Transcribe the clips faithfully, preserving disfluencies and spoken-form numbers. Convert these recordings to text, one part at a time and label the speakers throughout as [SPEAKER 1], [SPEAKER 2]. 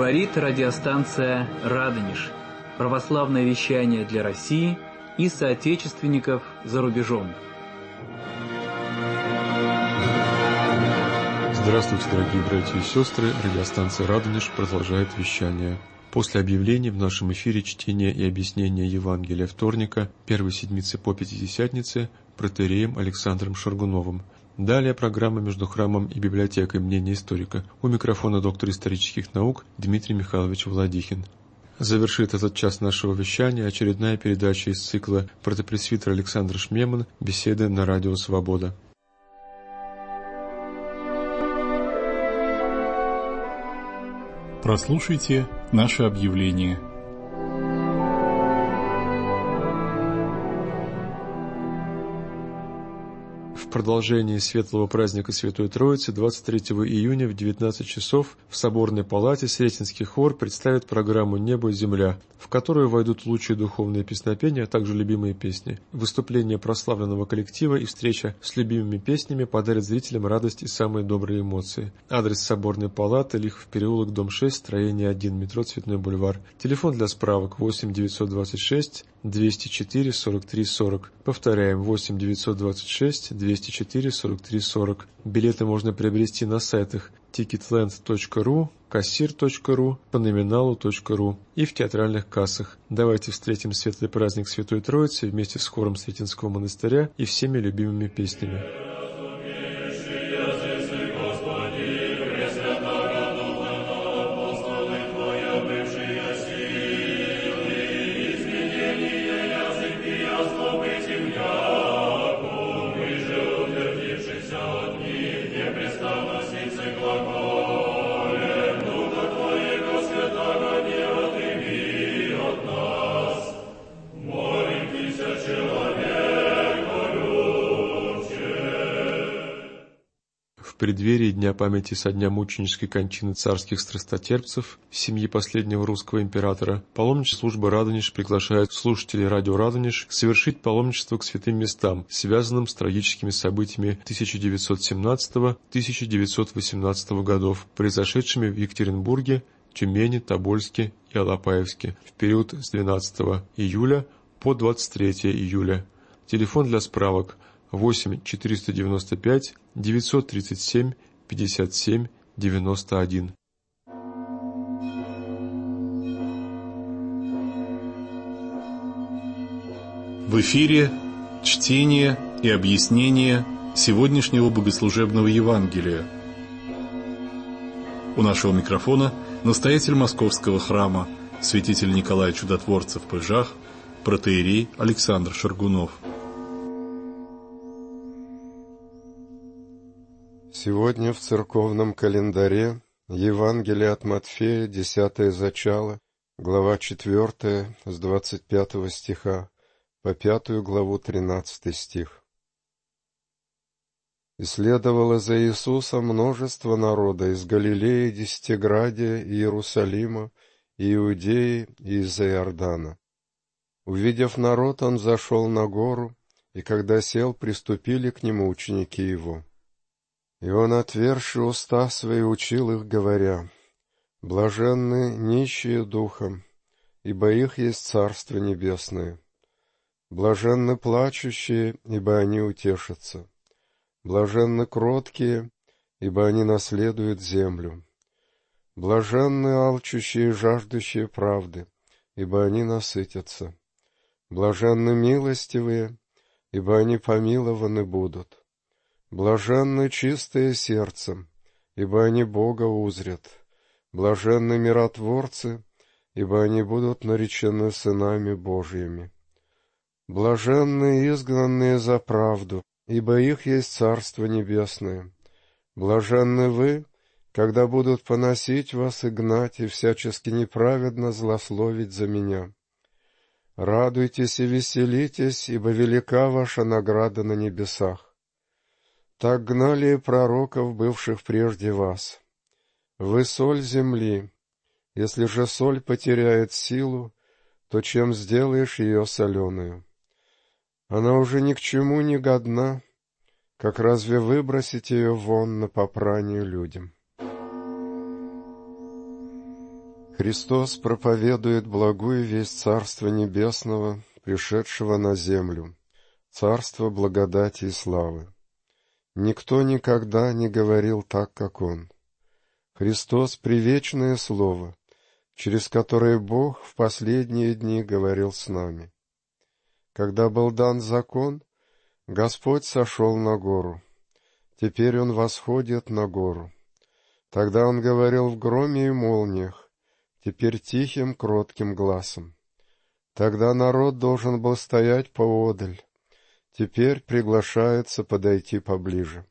[SPEAKER 1] Говорит радиостанция «Радонеж». Православное вещание для России и соотечественников за рубежом.
[SPEAKER 2] Здравствуйте, дорогие братья и сестры. Радиостанция «Радонеж» продолжает вещание. После объявлений в нашем эфире чтение и объяснение Евангелия вторника, первой седмицы по Пятидесятнице, протоиереем Александром Шаргуновым. Далее программа между храмом и библиотекой «Мнение историка». У микрофона доктор исторических наук Дмитрий Михайлович Владихин. Завершит этот час нашего вещания очередная передача из цикла протопресвитер Александр Шмеман «Беседы на радио Свобода».
[SPEAKER 3] Прослушайте наше объявление.
[SPEAKER 2] В продолжении светлого праздника Святой Троицы двадцать третьего июня в девятнадцать часов в Соборной палате Сретенский хор представит программу «Небо и земля», в которую войдут лучшие духовные песнопения, а также любимые песни. Выступление прославленного коллектива и встреча с любимыми песнями подарят зрителям радость и самые добрые эмоции. Адрес Соборной палаты: Лихов переулок, дом шесть, строение один, метро Цветной бульвар. Телефон для справок восемь девятьсот двадцать шесть двести четыре сорок три сорок. Повторяем, восемь девятьсот двадцать шесть двести четыре сорок три сорок. Билеты можно приобрести на сайтах тикетленд точка ру, кассир точка ру, по номиналу точка ру и в театральных кассах. Давайте встретим светлый праздник Святой Троицы вместе с хором Сретенского монастыря и всеми любимыми песнями. В преддверии Дня памяти со дня мученической кончины царских страстотерпцев, семьи последнего русского императора, паломничество службы «Радонеж» приглашает слушателей радио «Радонеж» совершить паломничество к святым местам, связанным с трагическими событиями тысяча девятьсот семнадцатого — тысяча девятьсот восемнадцатого годов, произошедшими в Екатеринбурге, Тюмени, Тобольске и Алапаевске в период с двенадцатого июля по двадцать третьего июля. Телефон для справок восемь четыреста девяносто пять девятьсот тридцать семь пятьдесят семь девяносто один.
[SPEAKER 3] В эфире чтение и объяснение сегодняшнего богослужебного Евангелия. У нашего микрофона настоятель Московского храма, святитель Николай Чудотворцев Пыжах, протоиерей Александр Шаргунов.
[SPEAKER 4] Сегодня в церковном календаре Евангелие от Матфея, десятое зачало, глава четвертая, с двадцать пятого стиха по пятую главу, тринадцатый стих. «И следовало за Иисусом множество народа из Галилеи, Десятиградия, Иерусалима, Иудеи и из-за Иордана. Увидев народ, он зашел на гору, и когда сел, приступили к нему ученики его. И он, отверши уста свои, учил их, говоря: блаженны нищие духом, ибо их есть Царство Небесное. Блаженны плачущие, ибо они утешатся. Блаженны кроткие, ибо они наследуют землю. Блаженны алчущие и жаждущие правды, ибо они насытятся. Блаженны милостивые, ибо они помилованы будут. Блаженны чистые сердцем, ибо они Бога узрят. Блаженны миротворцы, ибо они будут наречены сынами Божьими. Блаженны изгнанные за правду, ибо их есть Царство Небесное. Блаженны вы, когда будут поносить вас и гнать, и всячески неправедно злословить за меня. Радуйтесь и веселитесь, ибо велика ваша награда на небесах. Так гнали и пророков, бывших прежде вас. Вы соль земли. Если же соль потеряет силу, то чем сделаешь ее соленую? Она уже ни к чему не годна, как разве выбросить ее вон на попрание людям? Христос проповедует благую весть Царства Небесного, пришедшего на землю, Царство благодати и славы. Никто никогда не говорил так, как Он. Христос — привечное Слово, через которое Бог в последние дни говорил с нами. Когда был дан закон, Господь сошел на гору. Теперь Он восходит на гору. Тогда Он говорил в громе и молниях, теперь тихим, кротким гласом. Тогда народ должен был стоять поодаль, теперь приглашается подойти поближе.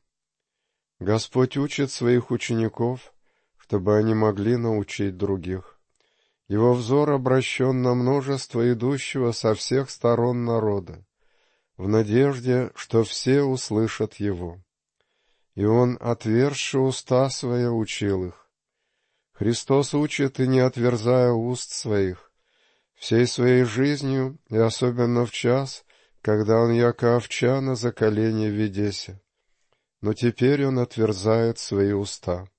[SPEAKER 4] Господь учит своих учеников, чтобы они могли научить других. Его взор обращен на множество идущего со всех сторон народа, в надежде, что все услышат Его. И Он, отверзши уста Свои, учил их. Христос учит, и не отверзая уст Своих, всей Своей жизнью, и особенно в час, когда Он яко овча на заколене в Ведесе. Но теперь Он отверзает Свои уста.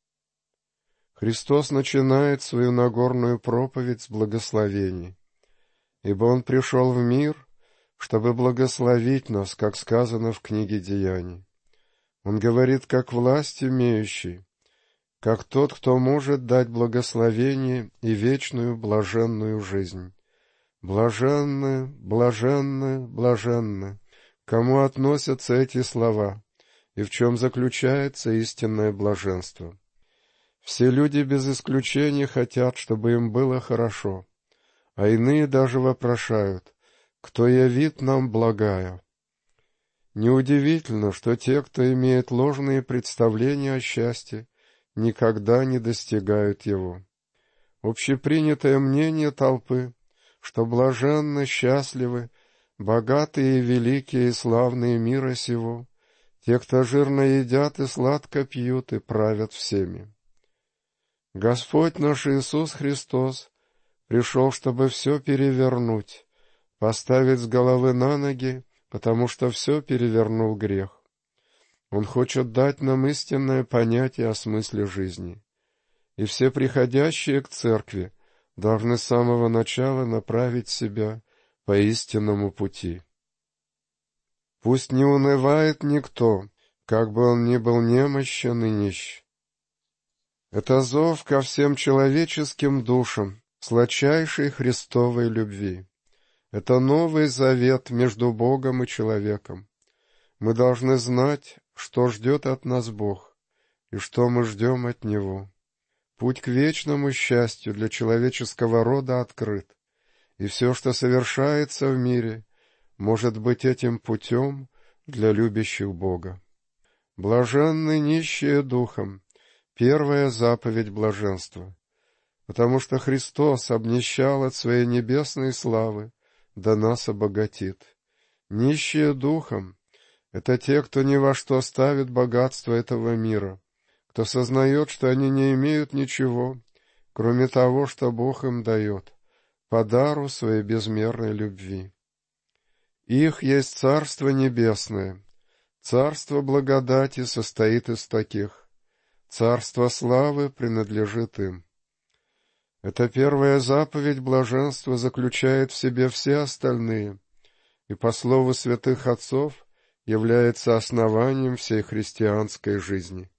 [SPEAKER 4] Христос начинает Свою Нагорную проповедь с благословений, ибо Он пришел в мир, чтобы благословить нас, как сказано в книге Деяний. Он говорит, как власть имеющий, как тот, кто может дать благословение и вечную блаженную жизнь. Блаженны, блаженны, блаженны, кому относятся эти слова, и в чем заключается истинное блаженство. Все люди без исключения хотят, чтобы им было хорошо, а иные даже вопрошают, кто явит нам благая. Неудивительно, что те, кто имеет ложные представления о счастье, никогда не достигают его. Общепринятое мнение толпы, что блаженны, счастливы, богатые и великие и славные мира сего, те, кто жирно едят и сладко пьют и правят всеми. Господь наш Иисус Христос пришел, чтобы все перевернуть, поставить с головы на ноги, потому что все перевернул грех. Он хочет дать нам истинное понятие о смысле жизни. И все приходящие к церкви должны с самого начала направить себя по истинному пути. Пусть не унывает никто, как бы он ни был немощен и нищ. Это зов ко всем человеческим душам, сладчайшей Христовой любви. Это новый завет между Богом и человеком. Мы должны знать, что ждет от нас Бог, и что мы ждем от Него. Путь к вечному счастью для человеческого рода открыт, и все, что совершается в мире, может быть этим путем для любящих Бога. Блаженны нищие духом, первая заповедь блаженства, потому что Христос обнищал от Своей небесной славы, да нас обогатит. Нищие духом — это те, кто ни во что ставит богатство этого мира, кто сознает, что они не имеют ничего, кроме того, что Бог им дает, по дару Своей безмерной любви. Их есть Царство Небесное. Царство благодати состоит из таких. Царство славы принадлежит им. Эта первая заповедь блаженства заключает в себе все остальные, и, по слову святых отцов, является основанием всей христианской жизни.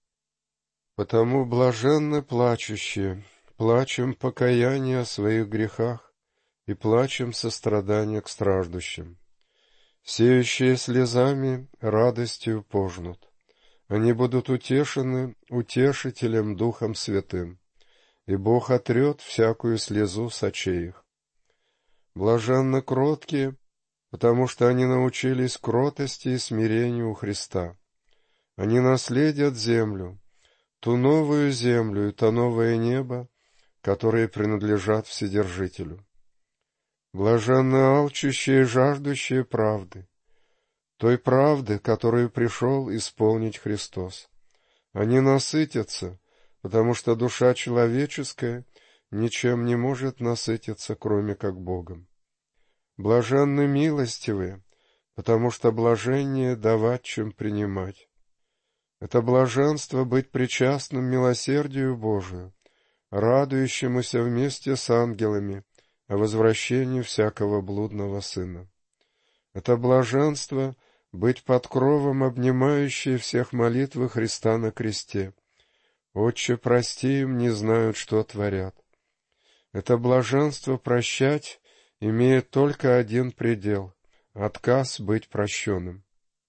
[SPEAKER 4] Потому блаженны плачущие, плачем покаяние о своих грехах и плачем сострадания к страждущим. Сеющие слезами радостью пожнут. Они будут утешены утешителем Духом Святым, и Бог отрет всякую слезу с очей их. Блаженны кроткие, потому что они научились кротости и смирению у Христа. Они наследят землю, ту новую землю и то новое небо, которые принадлежат Вседержителю. Блаженны алчущие и жаждущие правды, той правды, которую пришел исполнить Христос. Они насытятся, потому что душа человеческая ничем не может насытиться, кроме как Богом. Блаженны милостивые, потому что блаженнее давать, чем принимать. Это блаженство быть причастным милосердию Божию, радующемуся вместе с ангелами о возвращении всякого блудного сына. Это блаженство — быть под кровом, обнимающей всех молитвы Христа на кресте. «Отче, прости им, не знают, что творят». Это блаженство прощать имеет только один предел — отказ быть прощенным.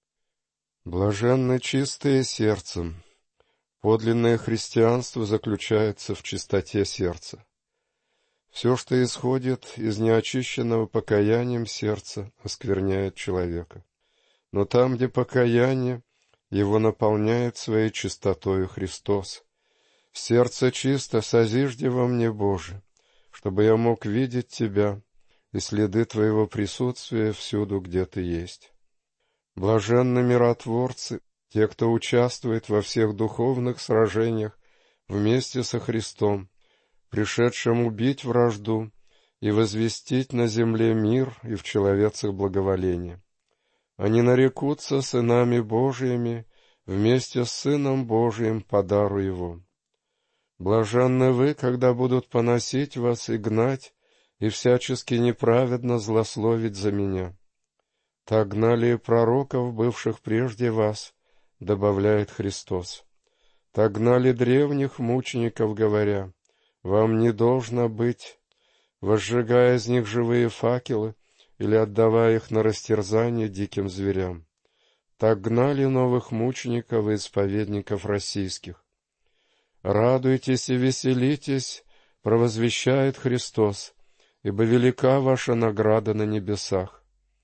[SPEAKER 4] Блаженны чистые сердцем. Подлинное христианство заключается в чистоте сердца. Все, что исходит из неочищенного покаянием сердца, оскверняет человека. Но там, где покаяние, его наполняет своей чистотою Христос. «Сердце чисто, созижди во мне, Боже, чтобы я мог видеть Тебя и следы Твоего присутствия всюду, где Ты есть». Блаженны миротворцы, те, кто участвует во всех духовных сражениях вместе со Христом, пришедшим убить вражду и возвестить на земле мир и в человецах благоволение. Они нарекутся сынами Божиими вместе с Сыном Божиим по дару Его. Блаженны вы, когда будут поносить вас и гнать, и всячески неправедно злословить за меня. Так гнали и пророков, бывших прежде вас, добавляет Христос. Так гнали древних мучеников, говоря, вам не должно быть, возжигая из них живые факелы или отдавая их на растерзание диким зверям. Так гнали новых мучеников и исповедников российских. «Радуйтесь и веселитесь», провозвещает Христос, «ибо велика ваша награда на небесах».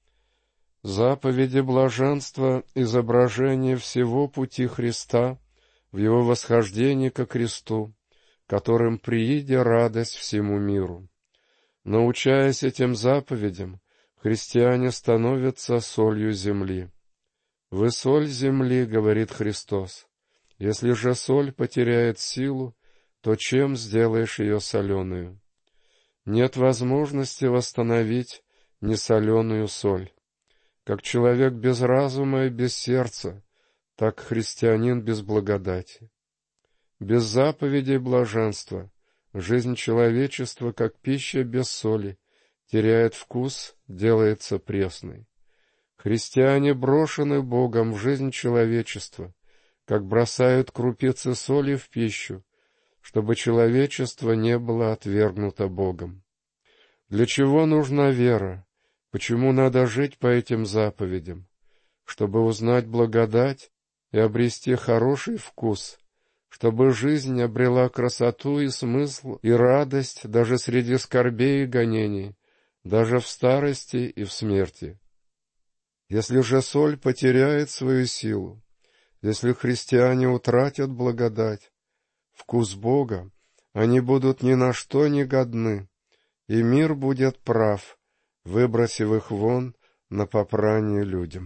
[SPEAKER 4] Заповеди блаженства — изображение всего пути Христа в Его восхождении ко кресту, которым прииде радость всему миру. Научаясь этим заповедям, христиане становятся солью земли. «Вы соль земли», — говорит Христос. «Если же соль потеряет силу, то чем сделаешь ее соленую? Нет возможности восстановить несоленую соль. Как человек без разума и без сердца, так христианин без благодати. Без заповедей блаженства жизнь человечества, как пища без соли, теряет вкус, делается пресной. Христиане брошены Богом в жизнь человечества, как бросают крупицы соли в пищу, чтобы человечество не было отвергнуто Богом. Для чего нужна вера? Почему надо жить по этим заповедям? Чтобы узнать благодать и обрести хороший вкус, чтобы жизнь обрела красоту и смысл и радость даже среди скорбей и гонений, даже в старости и в смерти. Если же соль потеряет свою силу, если христиане утратят благодать, вкус Бога, они будут ни на что не годны, и мир будет прав, выбросив их вон на попрание людям.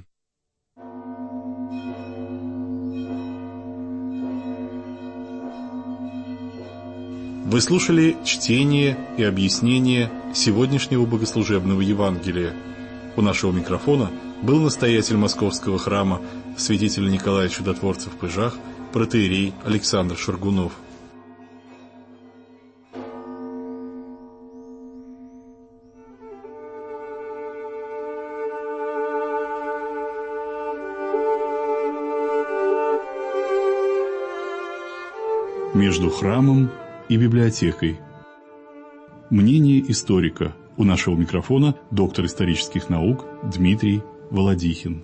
[SPEAKER 3] Вы слушали чтение и объяснение сегодняшнего богослужебного Евангелия. У нашего микрофона был настоятель Московского храма святитель Николай Чудотворцев в Пыжах, протоиерей Александр Шаргунов. Между храмом и библиотекой. Мнение историка. У нашего микрофона доктор исторических наук Дмитрий Володихин.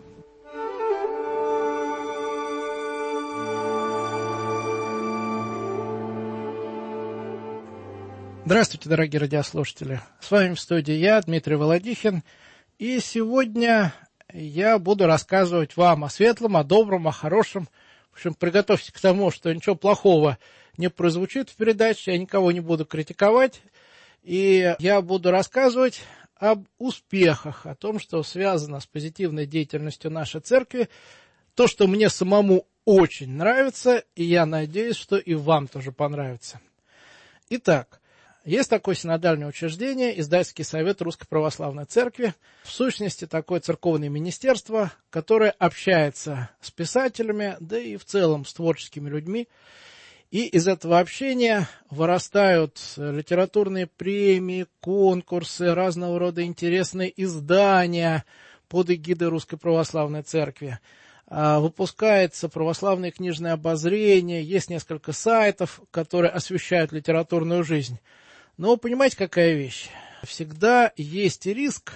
[SPEAKER 5] Здравствуйте, дорогие радиослушатели. С вами в студии я, Дмитрий Володихин. И сегодня я буду рассказывать вам о светлом, о добром, о хорошем. В общем, приготовьтесь к тому, что ничего плохого не прозвучит в передаче, я никого не буду критиковать. И я буду рассказывать об успехах, о том, что связано с позитивной деятельностью нашей церкви, то, что мне самому очень нравится, и я надеюсь, что и вам тоже понравится. Итак, есть такое синодальное учреждение, Издательский совет Русской Православной Церкви, в сущности такое церковное министерство, которое общается с писателями, да и в целом с творческими людьми. И из этого общения вырастают литературные премии, конкурсы, разного рода интересные издания под эгидой Русской Православной Церкви. Выпускается православное книжное обозрение, есть несколько сайтов, которые освещают литературную жизнь. Но понимаете, какая вещь? Всегда есть риск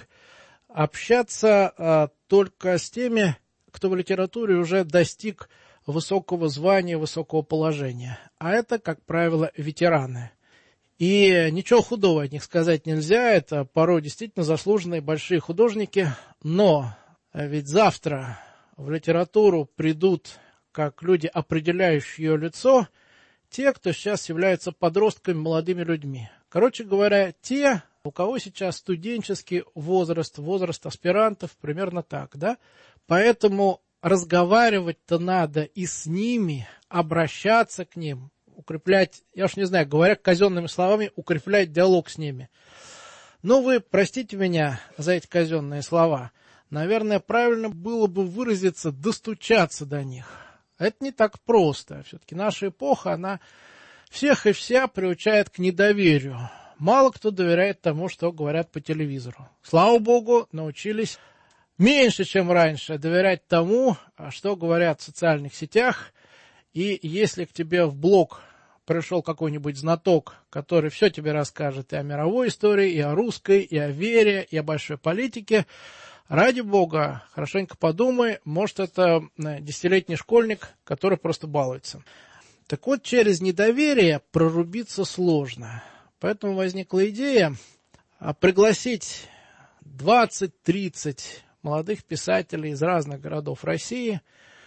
[SPEAKER 5] общаться а, только с теми, кто в литературе уже достиг высокого звания, высокого положения. А это, как правило, ветераны. И ничего худого от них сказать нельзя, это порой действительно заслуженные большие художники, но ведь завтра в литературу придут, как люди, определяющие ее лицо, те, кто сейчас являются подростками, молодыми людьми. Короче говоря, те, у кого сейчас студенческий возраст, возраст аспирантов, примерно так, да? Поэтому разговаривать-то надо и с ними, обращаться к ним, укреплять, я уж не знаю, говоря казенными словами, укреплять диалог с ними. Но вы простите меня за эти казенные слова. Наверное, правильно было бы выразиться, достучаться до них. Это не так просто. Все-таки наша эпоха, она всех и вся приучает к недоверию. Мало кто доверяет тому, что говорят по телевизору. Слава Богу, научились меньше, чем раньше, доверять тому, что говорят в социальных сетях. И если к тебе в блог пришел какой-нибудь знаток, который все тебе расскажет и о мировой истории, и о русской, и о вере, и о большой политике, ради Бога, хорошенько подумай, может, это десятилетний школьник, который просто балуется. Так вот, через недоверие прорубиться сложно. Поэтому возникла идея пригласить двадцать-тридцать молодых писателей из разных городов России,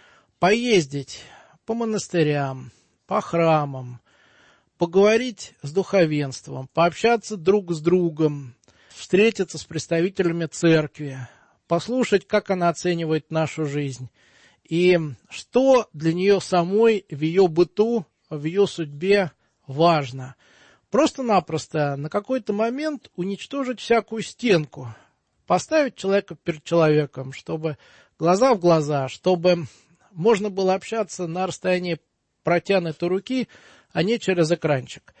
[SPEAKER 5] поездить по монастырям, по храмам, поговорить с духовенством, пообщаться друг с другом, встретиться с представителями церкви, послушать, как она оценивает нашу жизнь и что для нее самой в ее быту, в ее судьбе важно. Просто-напросто на какой-то момент уничтожить всякую стенку, поставить человека перед человеком, чтобы глаза в глаза, чтобы можно было общаться на расстоянии протянутой руки, а не через экранчик.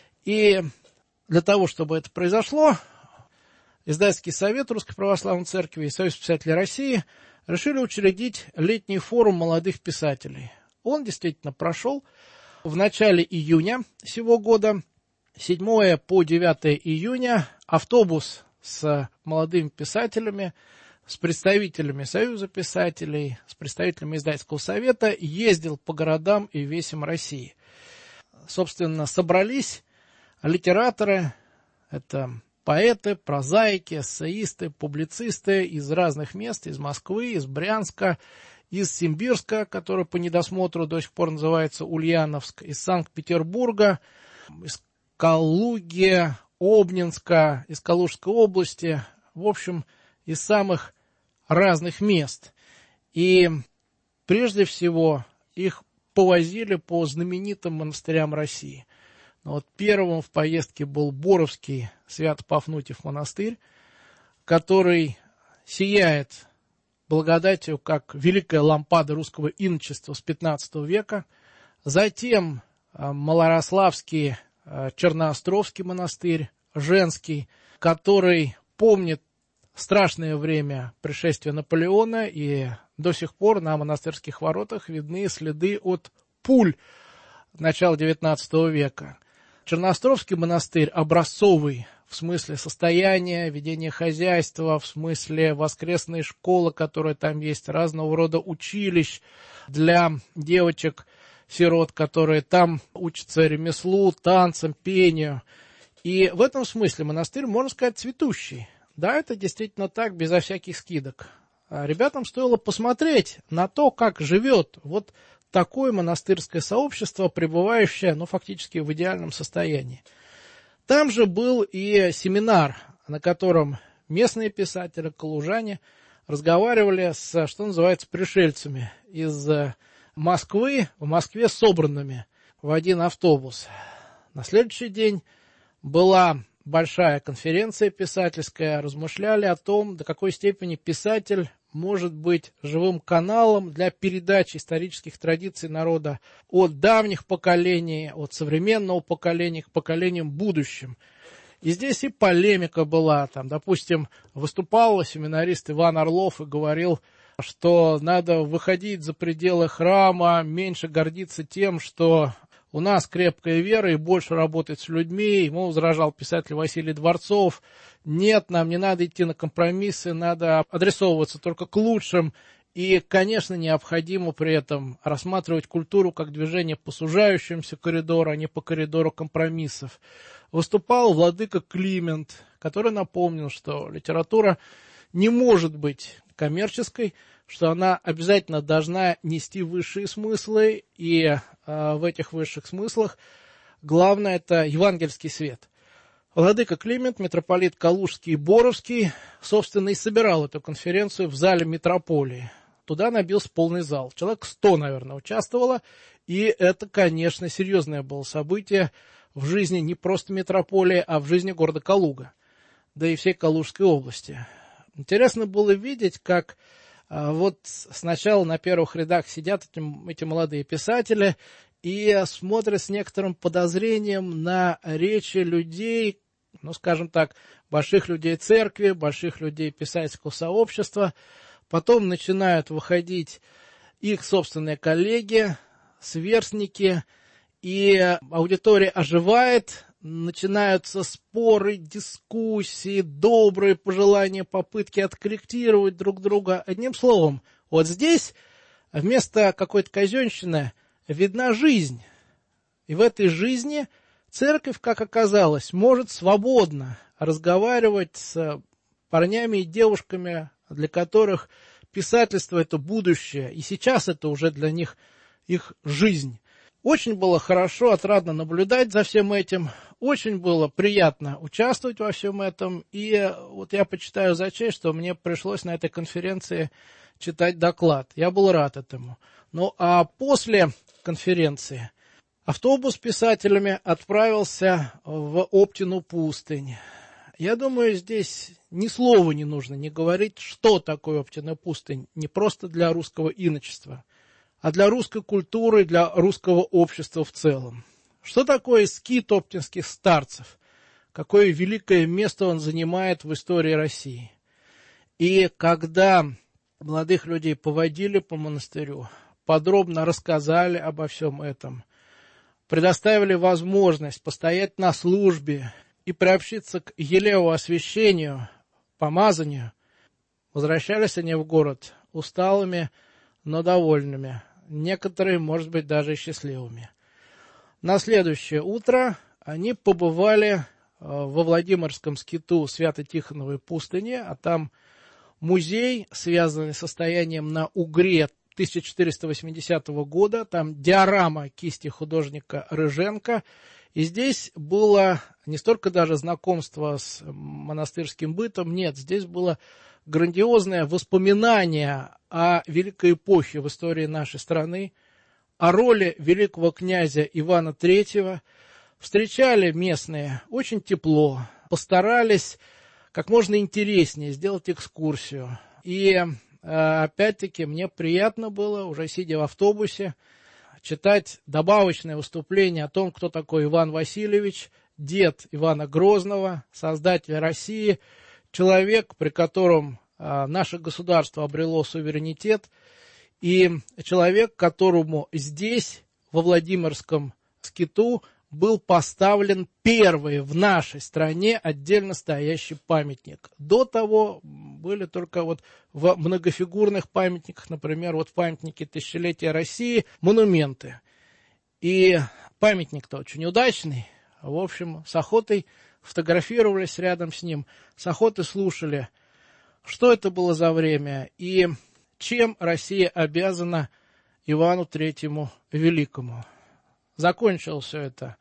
[SPEAKER 5] И для того, чтобы это произошло, Издательский совет Русской Православной Церкви и Союз писателей России решили учредить летний форум молодых писателей. Он действительно прошел в начале июня сего года, седьмого по девятое июня, автобус с молодыми писателями, с представителями Союза писателей, с представителями Издательского совета ездил по городам и весям России. Собственно, собрались литераторы, это поэты, прозаики, эссеисты, публицисты из разных мест, из Москвы, из Брянска, из Симбирска, который по недосмотру до сих пор называется Ульяновск, из Санкт-Петербурга, из Калуги, Обнинска, из Калужской области, в общем, из самых разных мест. И прежде всего их повозили по знаменитым монастырям России. Вот первым в поездке был Боровский Свято-Пафнутьев монастырь, который сияет благодатью, как великая лампада русского иночества с пятнадцатого века. Затем Малорославский Черноостровский монастырь, женский, который помнит страшное время пришествия Наполеона, и до сих пор на монастырских воротах видны следы от пуль начала девятнадцатого века. Черноостровский монастырь образцовый в смысле состояния, ведения хозяйства, в смысле воскресной школы, которая там есть, разного рода училищ для девочек-сирот, которые там учатся ремеслу, танцам, пению. И в этом смысле монастырь, можно сказать, цветущий. Да, это действительно так, безо всяких скидок. А ребятам стоило посмотреть на то, как живет вот такое монастырское сообщество, пребывающее, ну, фактически в идеальном состоянии. Там же был и семинар, на котором местные писатели, калужане, разговаривали с, что называется, пришельцами из Москвы, в Москве собранными в один автобус. На следующий день была большая конференция писательская, размышляли о том, до какой степени писатель может быть живым каналом для передачи исторических традиций народа от давних поколений, от современного поколения к поколениям будущим. И здесь и полемика была. Там, допустим, выступал семинарист Иван Орлов и говорил, что надо выходить за пределы храма, меньше гордиться тем, что у нас крепкая вера и больше работать с людьми. Ему возражал писатель Василий Дворцов. Нет, нам не надо идти на компромиссы, надо адресовываться только к лучшим. И, конечно, необходимо при этом рассматривать культуру как движение по сужающемуся коридору, а не по коридору компромиссов. Выступал владыка Климент, который напомнил, что литература не может быть коммерческой, что она обязательно должна нести высшие смыслы, и э, в этих высших смыслах главное – это евангельский свет. Владыка Климент, митрополит Калужский и Боровский, собственно, и собирал эту конференцию в зале митрополии. Туда набился полный зал. Человек сто, наверное, участвовало, и это, конечно, серьезное было событие в жизни не просто митрополии, а в жизни города Калуга, да и всей Калужской области. Интересно было видеть, как а, вот сначала на первых рядах сидят эти, эти молодые писатели и смотрят с некоторым подозрением на речи людей, ну, скажем так, больших людей церкви, больших людей писательского сообщества. Потом начинают выходить их собственные коллеги, сверстники, и аудитория оживает, начинаются споры, дискуссии, добрые пожелания, попытки откорректировать друг друга. Одним словом, вот здесь вместо какой-то казенщины видна жизнь. И в этой жизни церковь, как оказалось, может свободно разговаривать с парнями и девушками, для которых писательство – это будущее, и сейчас это уже для них их жизнь. Очень было хорошо, отрадно наблюдать за всем этим, очень было приятно участвовать во всем этом, и вот я почитаю за честь, что мне пришлось на этой конференции читать доклад. Я был рад этому. Ну а после конференции автобус с писателями отправился в Оптину пустынь. Я думаю, здесь ни слова не нужно не говорить, что такое Оптина пустынь, не просто для русского иночества, а для русской культуры, для русского общества в целом. Что такое скит оптинских старцев? Какое великое место он занимает в истории России? И когда молодых людей поводили по монастырю, подробно рассказали обо всем этом, предоставили возможность постоять на службе и приобщиться к елеу освящению, помазанию, возвращались они в город усталыми, но довольными, некоторые, может быть, даже и счастливыми. На следующее утро они побывали во Владимирском скиту Свято-Тихоновой пустыни, а там музей, связанный с состоянием на Угре тысяча четыреста восьмидесятого года, там диорама кисти художника Рыженко. И здесь было не столько даже знакомство с монастырским бытом, нет, здесь было грандиозное воспоминание о великой эпохе в истории нашей страны, о роли великого князя Ивана Третьего. Встречали местные очень тепло, постарались как можно интереснее сделать экскурсию. И опять-таки мне приятно было, уже сидя в автобусе, читать добавочное выступление о том, кто такой Иван Васильевич, дед Ивана Грозного, создатель России, человек, при котором а, наше государство обрело суверенитет, и человек, которому здесь, во Владимирском скиту, был поставлен первый в нашей стране отдельно стоящий памятник. До того были только вот в многофигурных памятниках, например, вот памятники тысячелетия России, монументы. И памятник-то очень удачный. В общем, с охотой фотографировались рядом с ним, с охотой слушали, что это было за время и чем Россия обязана Ивану Третьему Великому. Закончилось все это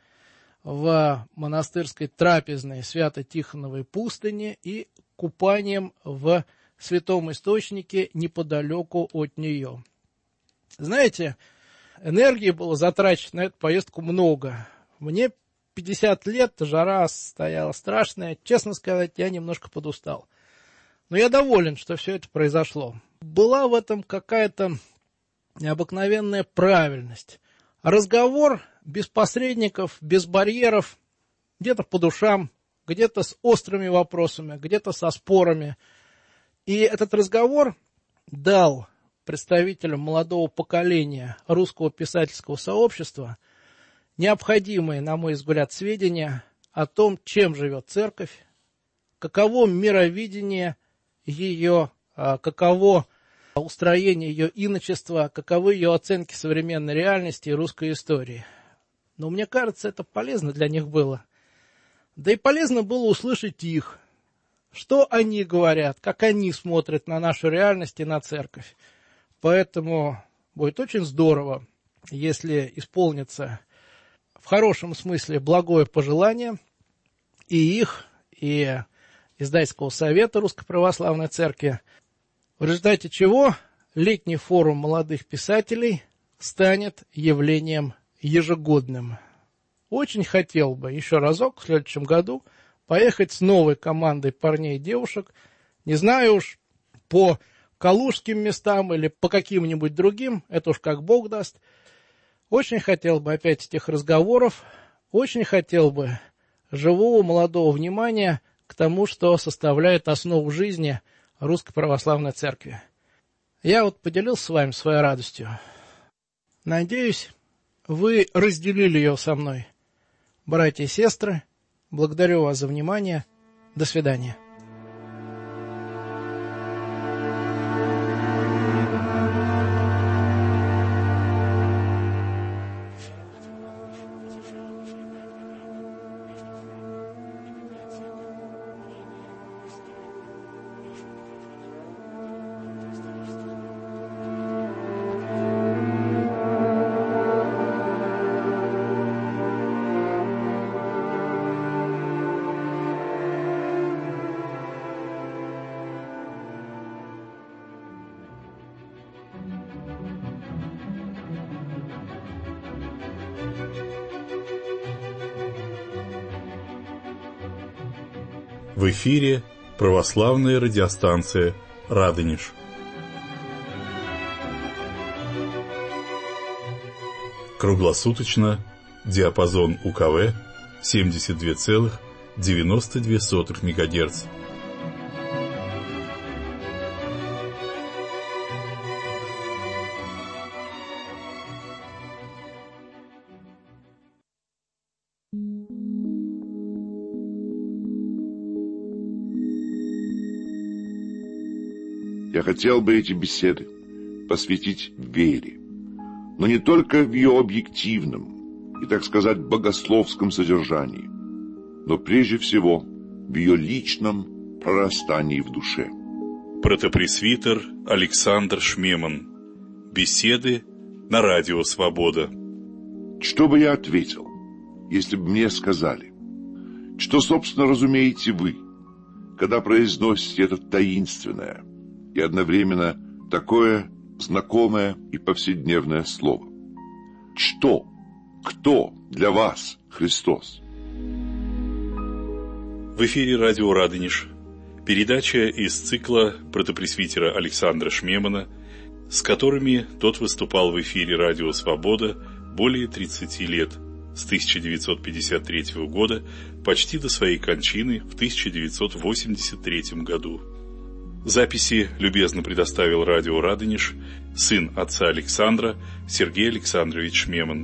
[SPEAKER 5] в монастырской трапезной Свято-Тихоновой пустыне и купанием в святом источнике неподалеку от нее. Знаете, энергии было затрачено на эту поездку много. Мне пятьдесят лет, жара стояла страшная. Честно сказать, я немножко подустал. Но я доволен, что все это произошло. была в этом какая-то необыкновенная правильность. Разговор без посредников, без барьеров, где-то по душам, где-то с острыми вопросами, где-то со спорами. И этот разговор дал представителям молодого поколения русского писательского сообщества необходимые, на мой взгляд, сведения о том, чем живет церковь, каково мировидение ее, каково устроение ее иночества, каковы ее оценки современной реальности и русской истории. Но мне кажется, это полезно для них было. Да и полезно было услышать их, что они говорят, как они смотрят на нашу реальность и на церковь. Поэтому будет очень здорово, если исполнится в хорошем смысле благое пожелание и их, и Издательского совета Русской Православной Церкви, в результате чего летний форум молодых писателей станет явлением ежегодным. Очень хотел бы еще разок в следующем году поехать с новой командой парней и девушек, не знаю уж, по калужским местам или по каким-нибудь другим, это уж как Бог даст. Очень хотел бы опять этих разговоров, очень хотел бы живого молодого внимания к тому, что составляет основу жизни Русской Православной Церкви. Я вот поделился с вами своей радостью. Надеюсь, вы разделили ее со мной. Братья и сестры, благодарю вас за внимание. До свидания.
[SPEAKER 3] В эфире православная радиостанция «Радонеж». Круглосуточно диапазон У Ка В семьдесят два целых девяносто две сотых мегагерц.
[SPEAKER 6] Я хотел бы эти беседы посвятить вере, но не только в ее объективном и, так сказать, богословском содержании, но прежде всего в ее личном прорастании в душе.
[SPEAKER 3] Протопресвитер Александр Шмеман. Беседы на радио «Свобода».
[SPEAKER 6] Что бы я ответил, если бы мне сказали, что, собственно, разумеете вы, когда произносите это таинственное и одновременно такое знакомое и повседневное слово? Что, кто для вас Христос?
[SPEAKER 3] В эфире радио «Радонеж». Передача из цикла протопресвитера Александра Шмемана, с которыми тот выступал в эфире радио «Свобода» более тридцати лет, с тысяча девятьсот пятьдесят третьего года почти до своей кончины в тысяча девятьсот восемьдесят третьем году. Записи любезно предоставил радио «Радонеж» сын отца Александра Сергей Александрович Шмеман.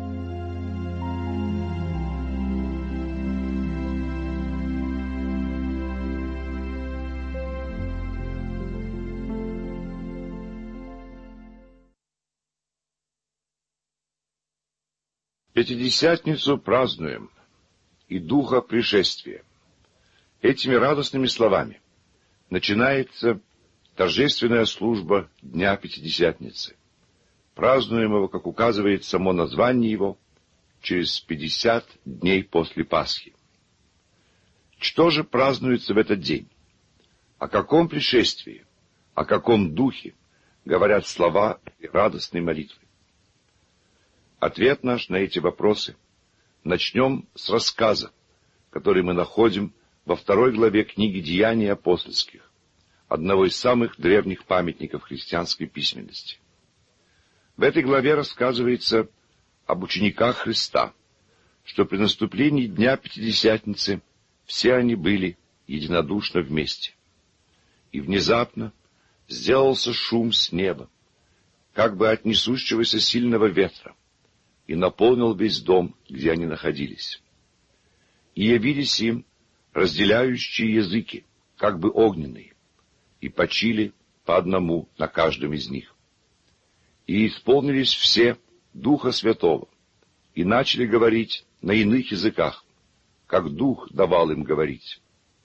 [SPEAKER 6] Пятидесятницу празднуем и духа пришествия. Этими радостными словами начинается торжественная служба Дня Пятидесятницы, празднуемого, как указывает само название его, через пятьдесят дней после Пасхи. Что же празднуется в этот день? О каком пришествии, о каком духе говорят слова этой радостной молитвы? Ответ наш на эти вопросы начнем с рассказа, который мы находим во второй главе книги «Деяний апостольских», одного из самых древних памятников христианской письменности. В этой главе рассказывается об учениках Христа, что при наступлении Дня Пятидесятницы все они были единодушно вместе. И внезапно сделался шум с неба, как бы от несущегося сильного ветра, и наполнил весь дом, где они находились. И явились им разделяющие языки, как бы огненные, и почили по одному на каждом из них. И исполнились все Духа Святого, и начали говорить на иных языках, как Дух давал им говорить.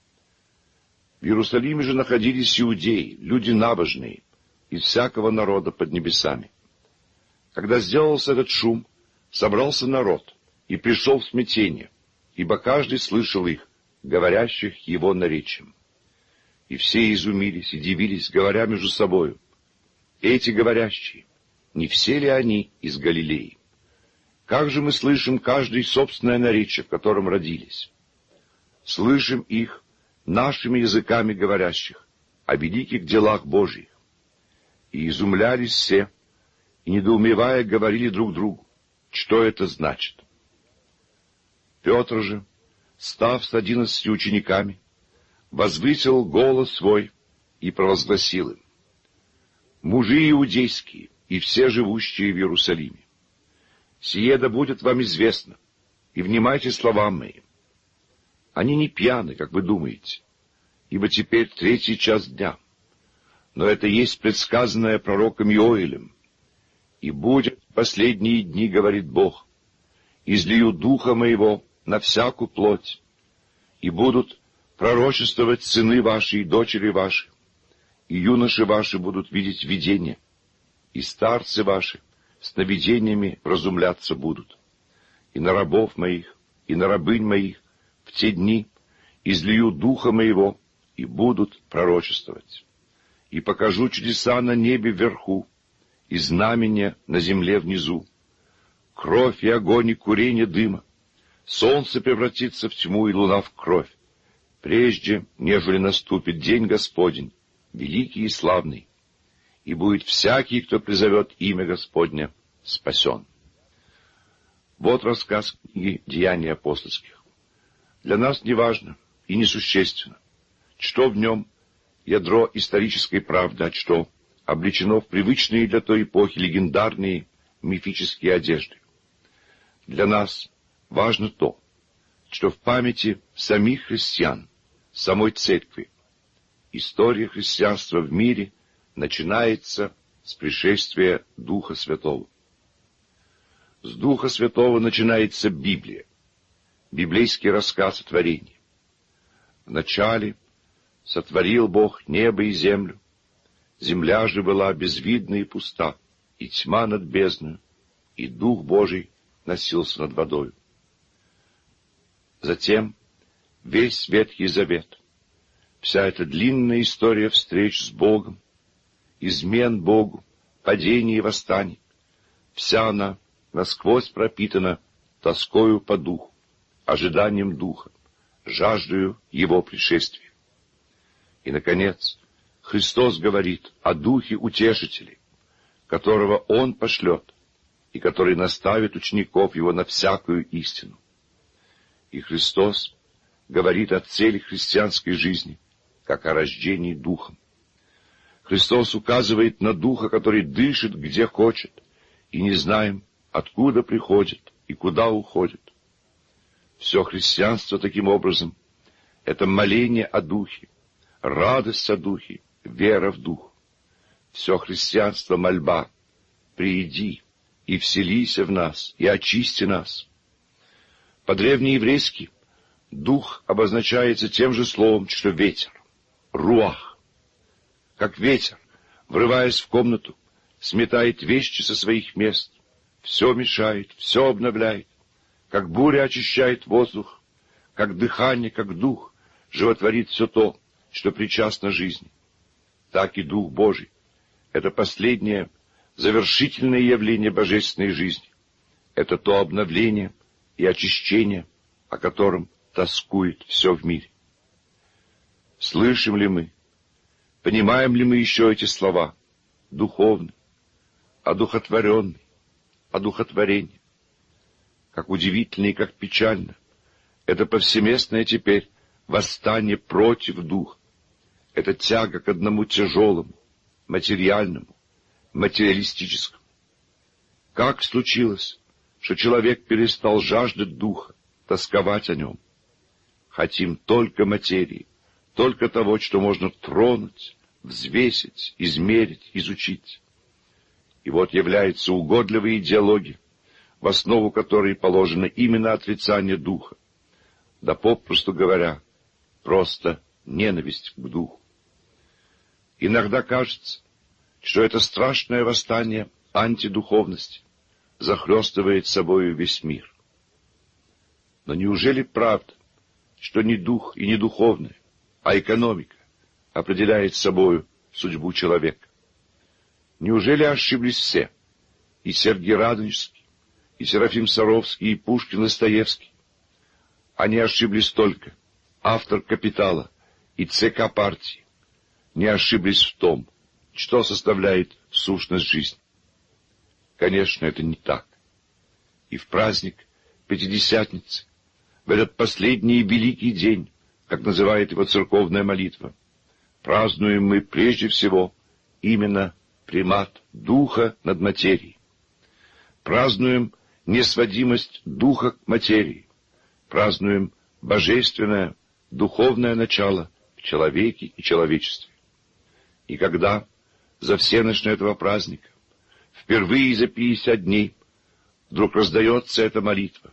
[SPEAKER 6] В Иерусалиме же находились иудеи, люди набожные, из всякого народа под небесами. Когда сделался этот шум, собрался народ и пришел в смятение, ибо каждый слышал их, говорящих его наречием. И все изумились и дивились, говоря между собою: эти говорящие, не все ли они из Галилеи? Как же мы слышим каждый собственное наречие, в котором родились? Слышим их нашими языками говорящих о великих делах Божьих. И изумлялись все, и, недоумевая, говорили друг другу, что это значит. Петр же, став с одиннадцатью учениками, возвысил голос свой и провозгласил им: «Мужи иудейские и все живущие в Иерусалиме, сие да будет вам известно, и внимайте словам моим. Они не пьяны, как вы думаете, ибо теперь третий час дня, но это есть предсказанное пророком Иоилем. И будет в последние дни, говорит Бог, излию духа моего на всякую плоть, и будут пророчествовать сыны ваши и дочери ваши, и юноши ваши будут видеть видения, и старцы ваши сновидениями вразумляться будут. И на рабов моих, и на рабынь моих в те дни излию духа моего, и будут пророчествовать. И покажу чудеса на небе вверху, и знамения на земле внизу, кровь и огонь и курение дыма, солнце превратится в тьму и луна в кровь, прежде, нежели наступит день Господень, великий и славный, и будет всякий, кто призовет имя Господня, спасен». Вот рассказ книги «Деяний апостольских». Для нас не важно и несущественно, что в нем ядро исторической правды, а что облечено в привычные для той эпохи легендарные мифические одежды. Для нас важно то, что в памяти самих христиан, самой церкви, история христианства в мире начинается с пришествия Духа Святого. С Духа Святого начинается Библия, библейский рассказ о творении. Вначале сотворил Бог небо и землю, земля же была безвидна и пуста, и тьма над бездною, и Дух Божий носился над водою. Затем весь Ветхий Завет, вся эта длинная история встреч с Богом, измен Богу, падений и восстаний, вся она насквозь пропитана тоскою по Духу, ожиданием Духа, жаждою Его пришествия. И, наконец, Христос говорит о Духе Утешителя, которого Он пошлет, и который наставит учеников Его на всякую истину. И Христос говорит о цели христианской жизни, как о рождении Духом. Христос указывает на Духа, который дышит где хочет, и не знаем, откуда приходит и куда уходит. Все христианство, таким образом, это моление о Духе, радость о Духе, вера в Дух. Все христианство — мольба: прииди и вселися в нас, и очисти нас. По-древнееврейски Дух обозначается тем же словом, что ветер — руах. Как ветер, врываясь в комнату, сметает вещи со своих мест, все мешает, все обновляет, как буря очищает воздух, как дыхание, как дух животворит все то, что причастно жизни. Так и Дух Божий — это последнее, завершительное явление божественной жизни. Это то обновление и очищение, о котором тоскует все в мире. Слышим ли мы? Понимаем ли мы еще эти слова? Духовный, одухотворенный, одухотворение. Как удивительно и как печально. Это повсеместное теперь восстание против духа. Это тяга к одному тяжелому, материальному, материалистическому. Как случилось, что человек перестал жаждать духа, тосковать о нем? Хотим только материи, только того, что можно тронуть, взвесить, измерить, изучить. И вот является угодливая идеология, в основу которой положено именно отрицание духа, да попросту говоря, просто ненависть к духу. Иногда кажется, что это страшное восстание антидуховности захлестывает собою весь мир. Но неужели правда, что не дух и не духовное, а экономика определяет собою судьбу человека? Неужели ошиблись все, и Сергий Радонежский, и Серафим Саровский, и Пушкин, и Достоевский? Они ошиблись только автор «Капитала» и ЦК партии. Не ошиблись в том, что составляет сущность жизни. Конечно, это не так. И в праздник Пятидесятницы, в этот последний и великий день, как называет его церковная молитва, празднуем мы прежде всего именно примат духа над материей. Празднуем несводимость духа к материи. Празднуем божественное, духовное начало в человеке и человечестве. И когда за всеночь этого праздника, впервые за пятьдесят дней, вдруг раздается эта молитва: